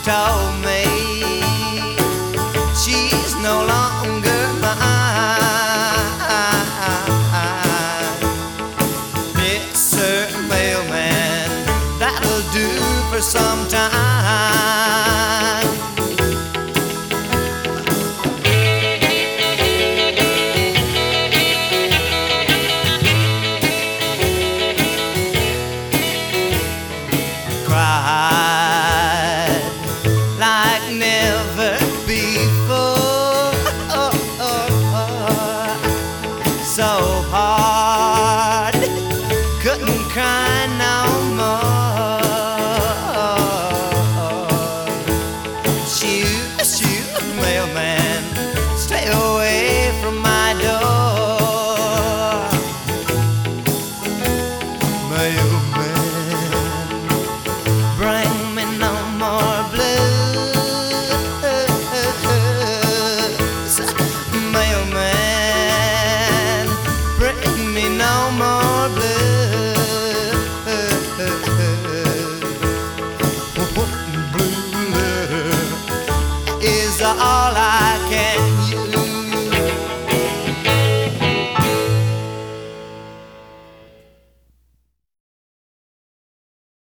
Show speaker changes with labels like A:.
A: told me she's no longer mine. Mr. Mailman, that'll do for some time. Cried like never before, so hard, couldn't cry no more. Shoot, shoot, mailman, stay away from my door. Mailman, bring me no more blues. Mailman, bring me no more blues. Blue letter is all I